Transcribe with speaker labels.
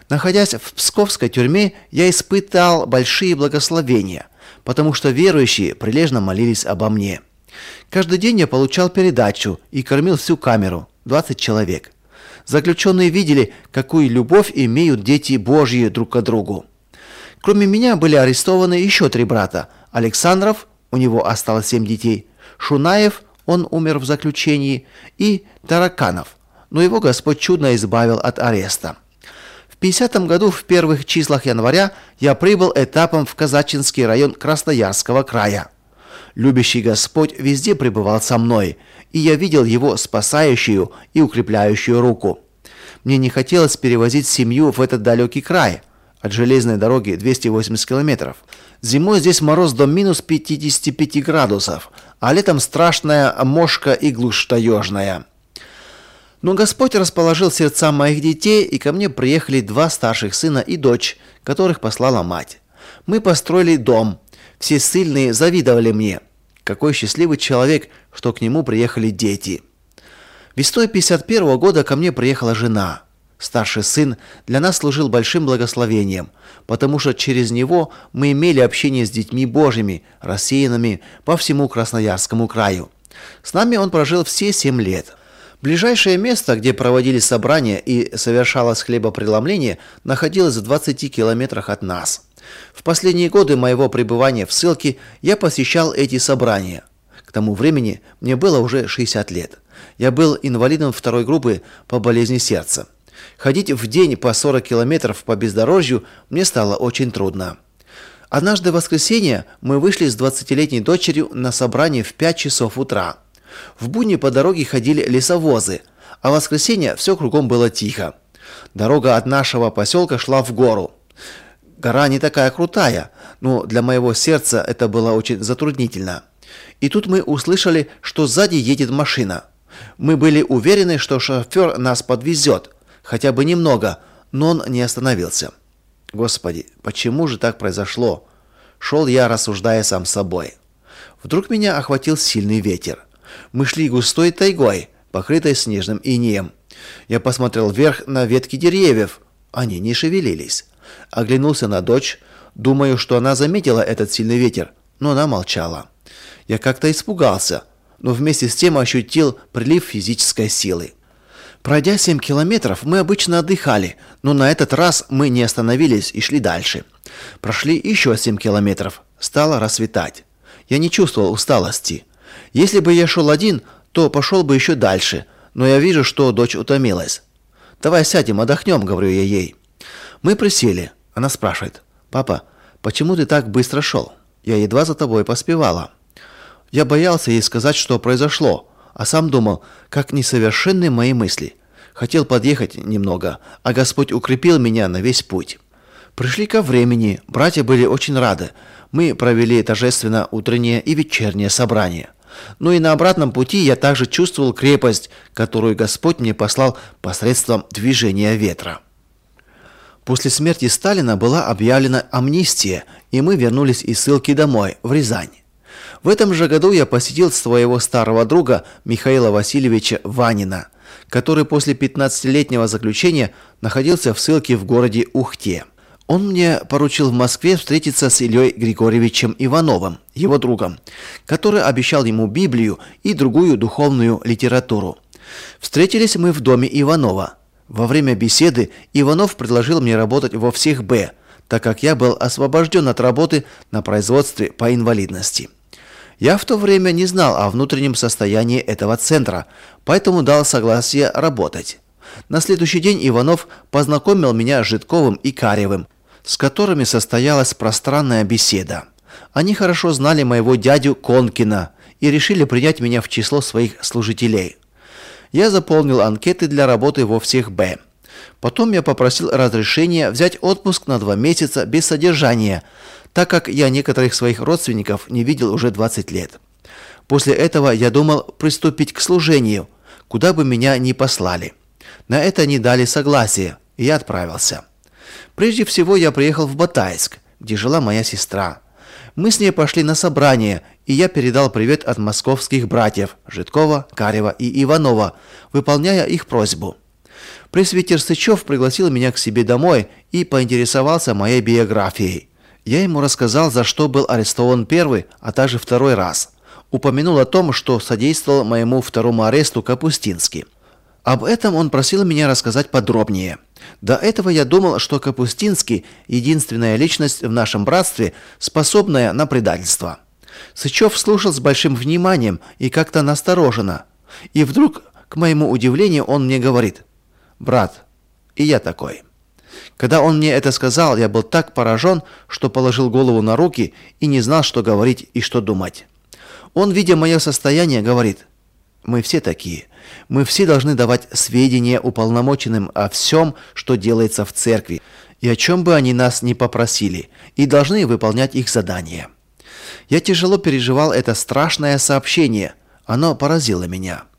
Speaker 1: Находясь в псковской тюрьме, я испытал большие благословения, потому что верующие прилежно молились обо мне. Каждый день я получал передачу и кормил всю камеру, 20 человек. Заключенные видели, какую любовь имеют дети Божьи друг к другу. Кроме меня были арестованы еще 3 брата. Александров, у него осталось 7 детей, Шунаев, он умер в заключении, и Тараканов, но его Господь чудно избавил от ареста. В 50 году, в первых числах января, я прибыл этапом в Казачинский район Красноярского края. Любящий Господь везде пребывал со мной, и я видел его спасающую и укрепляющую руку. Мне не хотелось перевозить семью в этот далекий край. От железной дороги 280 километров. Зимой здесь мороз до минус 55 градусов, а летом страшная мошка и глушь таежная. Но Господь расположил сердца моих детей, и ко мне приехали 2 старших сына и дочь, которых послала мать. Мы построили дом. Все ссыльные завидовали мне. Какой счастливый человек, что к нему приехали дети. Весной 51 года ко мне приехала жена. Старший сын для нас служил большим благословением, потому что через него мы имели общение с детьми Божьими, рассеянными по всему Красноярскому краю. С нами он прожил все 7 лет. Ближайшее место, где проводились собрания и совершалось хлебопреломление, находилось в 20 километрах от нас. В последние годы моего пребывания в ссылке я посещал эти собрания. К тому времени мне было уже 60 лет. Я был инвалидом 2-й группы по болезни сердца. Ходить в день по 40 километров по бездорожью мне стало очень трудно. Однажды в воскресенье мы вышли с 20-летней дочерью на собрание в 5 часов утра. В будни по дороге ходили лесовозы, а в воскресенье все кругом было тихо. Дорога от нашего поселка шла в гору. Гора не такая крутая, но для моего сердца это было очень затруднительно. И тут мы услышали, что сзади едет машина. Мы были уверены, что шофер нас подвезет, хотя бы немного, но он не остановился. Господи, почему же так произошло? Шел я, рассуждая сам с собой. Вдруг меня охватил сильный ветер. Мы шли густой тайгой, покрытой снежным инеем. Я посмотрел вверх на ветки деревьев. Они не шевелились. Оглянулся на дочь. Думаю, что она заметила этот сильный ветер, но она молчала. Я как-то испугался, но вместе с тем ощутил прилив физической силы. Пройдя 7 километров, мы обычно отдыхали, но на этот раз мы не остановились и шли дальше. Прошли еще 7 километров. Стало рассветать. Я не чувствовал усталости. Если бы я шел один, то пошел бы еще дальше, но я вижу, что дочь утомилась. «Давай сядем, отдохнем», — говорю я ей. Мы присели. Она спрашивает: «Папа, почему ты так быстро шел? Я едва за тобой поспевала». Я боялся ей сказать, что произошло, а сам думал, как несовершенны мои мысли. Хотел подъехать немного, а Господь укрепил меня на весь путь. Пришли ко времени, братья были очень рады. Мы провели торжественно утреннее и вечернее собрание. Но и на обратном пути я также чувствовал крепость, которую Господь мне послал посредством движения ветра. После смерти Сталина была объявлена амнистия, и мы вернулись из ссылки домой, в Рязань. В этом же году я посетил своего старого друга Михаила Васильевича Ванина, который после 15-летнего заключения находился в ссылке в городе Ухте. Он мне поручил в Москве встретиться с Ильей Григорьевичем Ивановым, его другом, который обещал ему Библию и другую духовную литературу. Встретились мы в доме Иванова. Во время беседы Иванов предложил мне работать во всех «Б», так как я был освобожден от работы на производстве по инвалидности. Я в то время не знал о внутреннем состоянии этого центра, поэтому дал согласие работать. На следующий день Иванов познакомил меня с Жидковым и Каревым, с которыми состоялась пространная беседа. Они хорошо знали моего дядю Конкина и решили принять меня в число своих служителей. Я заполнил анкеты для работы во всех «Б». Потом я попросил разрешения взять отпуск на 2 месяца без содержания, так как я некоторых своих родственников не видел уже 20 лет. После этого я думал приступить к служению, куда бы меня ни послали. На это они дали согласие, и я отправился. Прежде всего я приехал в Батайск, где жила моя сестра. Мы с ней пошли на собрание, и я передал привет от московских братьев Жидкова, Карева и Иванова, выполняя их просьбу. Пресвитер Сычев пригласил меня к себе домой и поинтересовался моей биографией. Я ему рассказал, за что был арестован первый, а также второй раз. Упомянул о том, что содействовал моему второму аресту Капустинский. Об этом он просил меня рассказать подробнее. До этого я думал, что Капустинский – единственная личность в нашем братстве, способная на предательство. Сычев слушал с большим вниманием и как-то настороженно. И вдруг, к моему удивлению, он мне говорит: «Брат, и я такой». Когда он мне это сказал, я был так поражен, что положил голову на руки и не знал, что говорить и что думать. Он, видя мое состояние, говорит: «Мы все такие. Мы все должны давать сведения уполномоченным о всем, что делается в церкви, и о чем бы они нас ни попросили, и должны выполнять их задания». Я тяжело переживал это страшное сообщение. Оно поразило меня.